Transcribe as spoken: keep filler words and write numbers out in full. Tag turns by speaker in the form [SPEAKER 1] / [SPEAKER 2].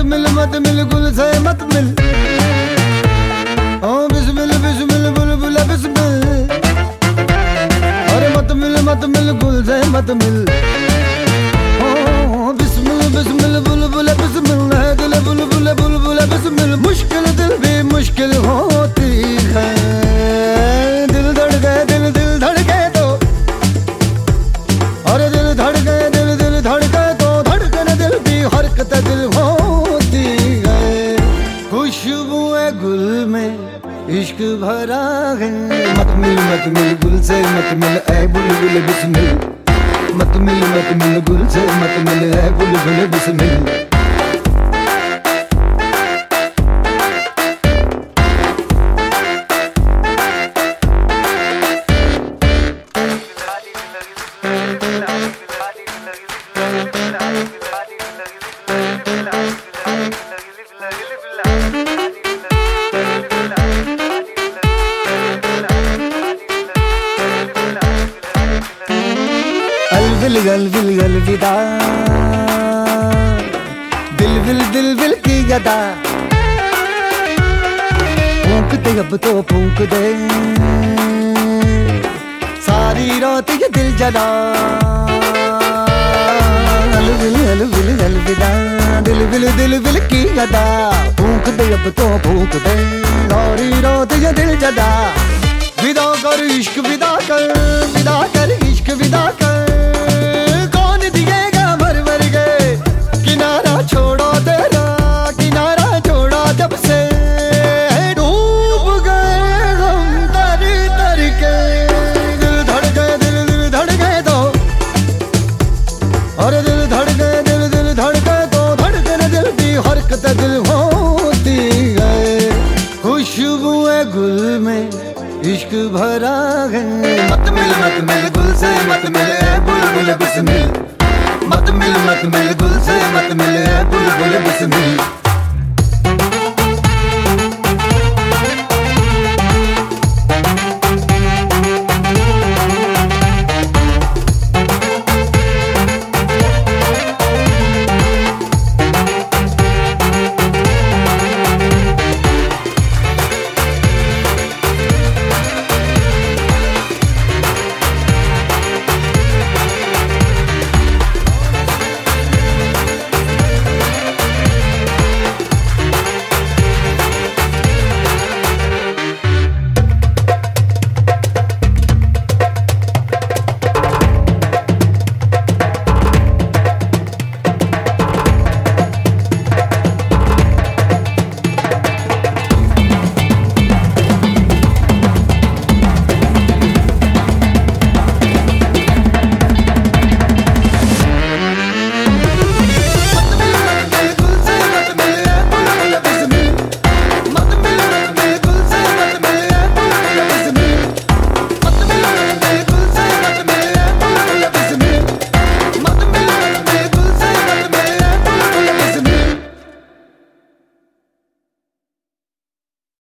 [SPEAKER 1] मिल मत मिल गुल से मत मिल, ओ बिस्मिल बिस्मिल बुलबुल बिस्मिल। अरे मत मिल मत मिल गुल से मत मिल, ओ बिस्मिल बिस्मिल बुलबुल बिस्मिल। है दिल बुलबुल बुलबुल बिस्मिल। मुश्किल दिल भी मुश्किल होती है, दिल धड़के दिल दिल धड़के तो, अरे दिल धड़के दिल दिल धड़के तो, धड़कन दिल भी हरकत दिल होती है। खुशबुए गुल में इश्क भरा है, मत मिल मत मिल गुल से मत मिल ऐ बुलबुल बिस्मिल। मत मिल मत मिल गुल से मत मिल ऐ बुलबुल बिस्मिल। अलविल गलविल गलविदा, दिल विल दिल विल की गदा। फूंक दे अब तो फूंक दे, सारी रात ये दिल जला। अलविल अलविल अलविदा, दिल विल दिल विल की गदा। फूंक दे अब तो फूंक दे, सारी रात ये दिल जला। विदा कर इश्क विदा कर, विदा कर इश्क विदा कर। कौन दिएगा भर भर के किनारा छोड़ो तेरा, किनारा छोड़ा जब से डूब गए हम तर तर के। दिल धड़ गए दिल दिल धड़ गए तो, अरे दिल धड़ गए दिल दिल धड़ गए तो, धड़कन दिल की हरकत दिल होती है। खुशबुए गुल में इश्क भरा है, मत मिल मत मिल गुल से मत मिल ऐ बुलबुल बिस्मिल। मत मिल मत मिल गुल से मत मिल ऐ बुलबुल बिस्मिल।